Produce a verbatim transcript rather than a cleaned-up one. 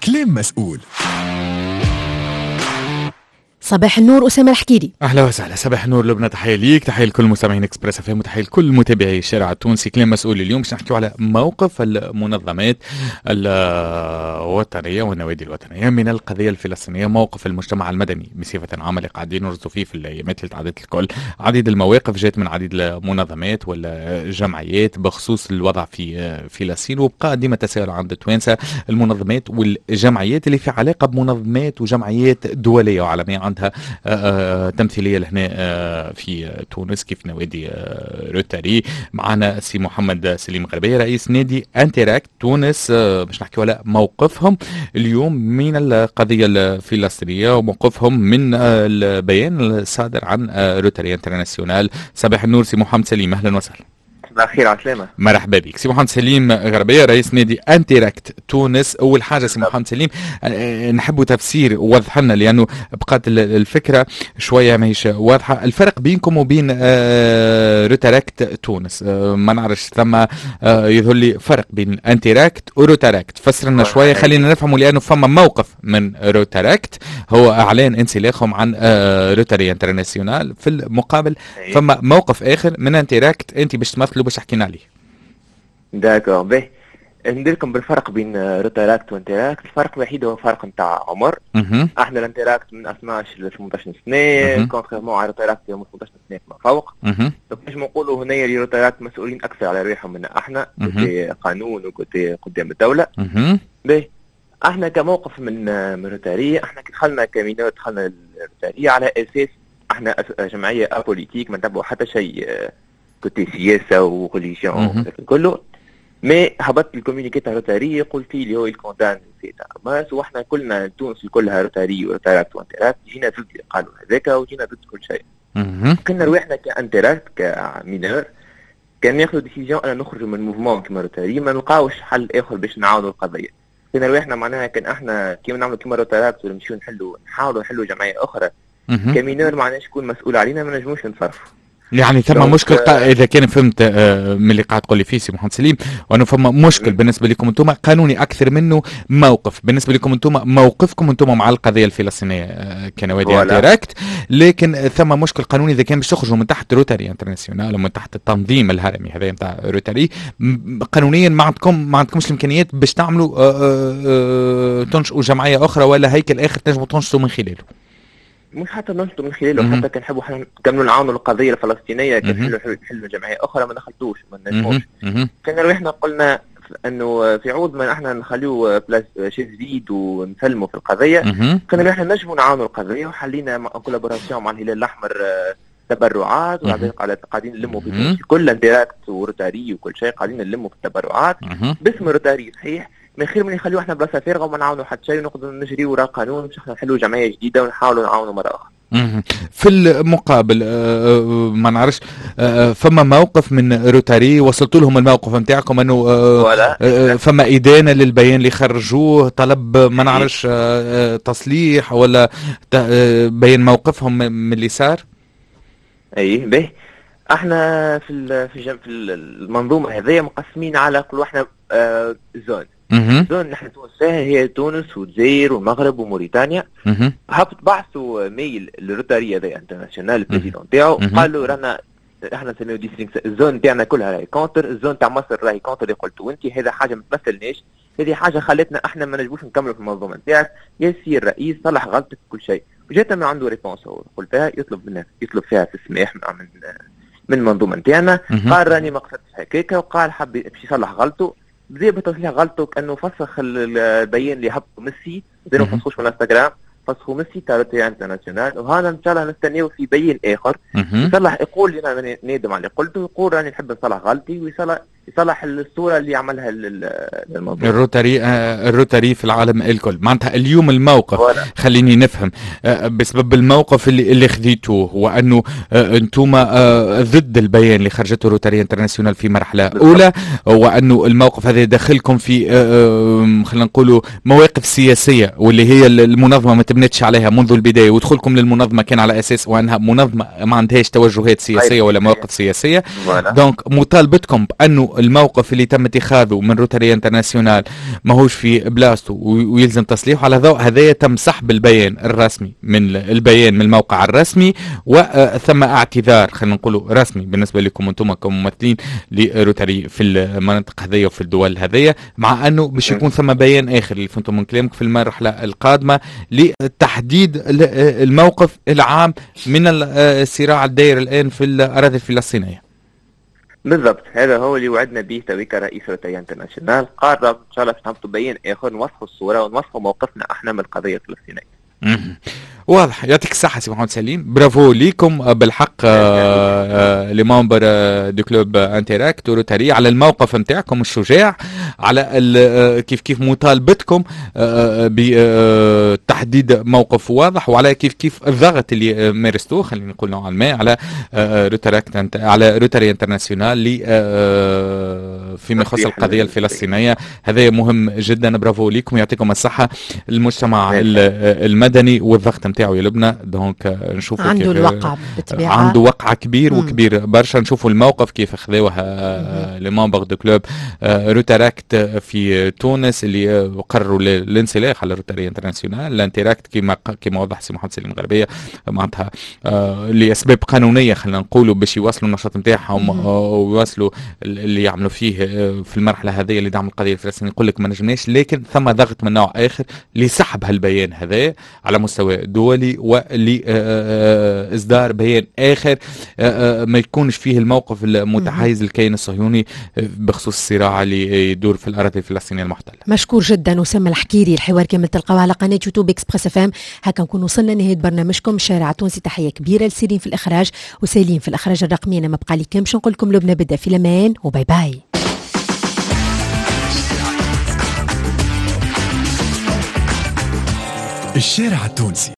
كلام مسؤول. صباح النور أسامة الحكيري. اهلا وسهلا. صباح النور لبنى، تحيه ليك، تحيه لكل مستمعين اكسبريس اف ام، وتحيه لكل متابعي الشارع التونسي. كلام مسؤول اليوم باش نحكيو على موقف المنظمات الوطنيه والنوادي الوطنيه من القضيه الفلسطينيه، موقف المجتمع المدني بصفه عامه اللي قاعدين نرصدوا فيه في الايامات اللي تعدت الكل. عديد المواقف جات من عديد المنظمات والجمعيات بخصوص الوضع في فلسطين، وبقى ديما تساؤل عند التوانسه المنظمات والجمعيات اللي في علاقه بمنظمات وجمعيات دوليه وعالميه عندها آه تمثيليه لهنا آه في تونس، كيف نوادي آه روتاري. معنا سي محمد سليم غربيه رئيس نادي انتراكت تونس، آه باش نحكيو على موقفهم اليوم من القضيه الفلسطينيه وموقفهم من آه البيان الصادر عن آه روتاري انترناسيونال. صباح النور سي محمد سليم، اهلا وسهلا. صباح الخير على السلامة. مرحبا بك سي محمد سليم غربيه رئيس نادي انتراكت تونس. اول حاجه سي محمد سليم نحبوا تفسير وضح لنا، لانه بقات الفكره شويه ماهيش واضحه، الفرق بينكم وبين روتاراكت تونس. ما نعرفش ثم يظهر لي فرق بين انتراكت وروتاراكت، فسر لنا شويه خلينا نفهموا، لانه فما موقف من روتاراكت هو اعلان انسلاخهم عن روتاري انترناسيونال، في المقابل فما موقف اخر من انتراكت انت باش تمثلوا باش حكينا عليه. داكور باهي، نديركم بالفرق بين روتاراكت وانتراكت. الفرق الوحيد هو فرق نتاع عمر. مه. احنا الانتراكت من اثناش ل ثمنطاش سنه، كونتريرمون على روتاراكت من ثمنطاش سنه ما فوق. دونك باش نقولوا هنا اللي روتاراكت مسؤولين اكثر على رواحهم من احنا، كوتي قانون وكوتي قدام الدوله. باهي، احنا كموقف من من روتاريه، احنا كي دخلنا كمينور دخلنا الروتاريه على اساس احنا جمعيه ابوليتيك، ما نتبعوا حتى شيء كوتي سياسه وريليجيون كله. مي هبط الكوميونيكي تاع روتاري قلت لي هو الكوندان في تاع ماس، واحنا كلنا تونس كلها روتاري وروتاراكت وانتراكت، جينا ضد القانون هذاك وجينا ضد كل شيء. كنا روحنا كانتراكت كمينور كان ناخذ ديسيجن انا نخرج من موفمون كيما روتاري، ما نلقاوش حل اخر باش نعاونوا القضيه. كنا روحنا معناها كان احنا كيما نعملوا كيما روتاراكت ونمشيو نحلوا نحاولوا نحلوا جمعيه اخرى كمينور، معناها شكون مسؤول علينا ما نجموش نتصرفوا. يعني ثم مشكل قا... اذا كان فهمت آه من اللي قاعد تقول لي فيه سي محمد سليم، وانه فما مشكل بالنسبه لكم انتم قانوني اكثر منه موقف بالنسبه لكم انتم، موقفكم انتم مع القضيه الفلسطينيه آه كنوادي انتراكت، لكن ثم مشكل قانوني اذا كان باش تخرجوا من تحت روتاري انترناسيونال ومن تحت التنظيم الهرمي هذا نتاع روتاري، قانونيا ما عندكم ما عندكمش الامكانيات باش تعملوا آه آه آه تنشئوا جمعيه اخرى ولا هيكل اخر تنجموا تنشئوا من خلاله. مش حتى ننشطوا من خلاله، حتى كان نحبوا احنا كانوا نعاونوا القضيه الفلسطينيه، كان نحلوا نحلوا جمعيه اخرى ما دخلتوش ما نجموش. كان روحنا قلنا انه في عوض ما احنا نخليو بلاس شيء جديد ونسلموا في القضيه، كان روحنا نجموا نعاونوا القضيه، وحلينا مع كولابوراسيون مع الهلال الاحمر تبرعات، وبعدين قاعدين نلموا في كل انتراكت وروتاري وكل شيء قاعدين نلموا في التبرعات باسم روتاري صحيح، من خير من يخليو احنا بلاصه فارغه وما نعاونوا حتى شيء، ونقدروا نجري وراء قانون باش احنا نحلوا جمعيه جديده ونحاولوا نعاونوا مره اخرى. في المقابل آه ما نعرفش آه فما موقف من روتاري وصلتوا لهم الموقف نتاعكم انه آه آه فما ادانه للبيان اللي خرجوه، طلب ما نعرفش آه تصليح ولا آه بين موقفهم من اللي صار؟ اي باهي، احنا في في في المنظومه هذه مقسمين على كل واحنا آه زون. زون نحن تونس فيها هي تونس والجزائر والمغرب وموريتانيا. هبط بعثوا ميل للروتاري هذا انترناسيونال البريزيدون تاعو، قالوا رانا احنا نسميو ديستريكت الزون تاعنا كلها راهي كونتر، الزون تاع مصر راهي كونتر اللي قلتوا انت، هذا حاجه ما تمثلناش، هذه حاجه خلتنا احنا ما نجموش نكملوا في المنظومه نتاعك، يا سي الرئيس صلح غلطك كل شيء. وجات ما عنده ريبونس هو قلتها يطلب منها يطلب فيها تسميح من من المنظومه نتاعنا، قال راني ما قصدتش هكاكا، وقال حب باش يصلح غلطه، بدا بتصليح غلطه كانه فسخ البيان اللي هبطوا ميسي، زي ما فسخوش من الانستغرام، فسخوا ميسي تاع روتاري انترناسيونال، وهذا ان شاء الله نستناو في بيان اخر يصلح، يقول لي انا نادم على اللي قلته، يقول راني نحب نصلح غلطي، ويصلح يصلح الصوره اللي عملها للموضوع. الروتاري آه الروتاري في العالم الكل، معناتها اليوم الموقف ولا. خليني نفهم آه بسبب الموقف اللي اللي خذيتوه، وانه آه انتم آه ضد البيان اللي خرجته روتاري انترناسيونال في مرحله بالضبط. اولى، وانه الموقف هذا دخلكم في آه خلينا نقولوا مواقف سياسيه، واللي هي المنظمه ما تبنتش عليها منذ البدايه، ودخولكم للمنظمه كان على اساس وانها منظمه ما عندهاش توجهات سياسيه ولا مواقف سياسيه. دونك مطالبتكم بانه الموقف اللي تم اتخاذه من روتاري انترناسيونال ماهوش في بلاصته ويلزم تصليحه، على ضوء هذايا تم سحب البيان الرسمي من البيان من الموقع الرسمي، وثم اعتذار خلينا نقولوا رسمي بالنسبه لكم انتم كممثلين لروتاري في المناطق هذيا وفي الدول هذيا، مع انه باش يكون ثم بيان اخر اللي فهمتم من كلامك في المرحله القادمه لتحديد الموقف العام من الصراع الدائر الان في الاراضي الفلسطينيه. بالضبط، هذا هو اللي وعدنا به تويك رئيس روتاري انترناسيونال. قرر ان شاء الله باش نهبطوا بيان اخر نوضحوا الصوره ونوضحوا موقفنا احنا من القضيه الفلسطينيه. واضح. يعطيك الصحة سي محمد سليم، برافو ليكم بالحق لي ممبر دو كلوب انتراكت وروتاري على الموقف نتاعكم الشجاع، على كيف كيف مطالبتكم بتحديد موقف واضح، وعلى كيف كيف الضغط اللي مارستوه خلينا نقول نوعا ما على روتاري على روتاري انترناسيونال لي فيما يخص القضية الفلسطينية. هذا مهم جدا، برافو ليكم، يعطيكم الصحة. المجتمع المدني والضغط نتاعو يا لبنى دونك نشوفوا عنده الوقع بالطبيعة، عنده وقع كبير مم. وكبير برشا. نشوفوا الموقف كيف اخذوها لي ممبر دو كلوب روتاراكت في تونس اللي قرروا الانسلاخ على روتاري انترناسيونال. الانتراكت كما كما وضح سي محمد سليم غربيه معناتها لاسباب قانونيه خلينا نقولوا باش يواصلوا النشاط نتاعهم ويواصلوا اللي يعملوا فيه في المرحله هذه اللي دعم القضيه الفلسطينيه. يقول لك ما نجمناش، لكن ثم ضغط من نوع اخر لسحب هالبيان هذا على مستوى دولي ولاصدار بيان اخر ما يكونش فيه الموقف المتحيز الكيان الصهيوني بخصوص الصراع اللي يدور في الاراضي الفلسطينيه المحتله. مشكور جدا اسامه الحكيري. الحوار كامل تلقاوه على قناه يوتيوب اكسبريس اف ام. هكا نكون وصلنا لنهايه برنامجكم الشارع التونسي. تحيه كبيره لسيرين في الاخراج وسالين في الاخراج الرقمي. انا ما بقى لي كامش نقول لكم لبنى بدا في الامان وباي باي. الشارع التونسي.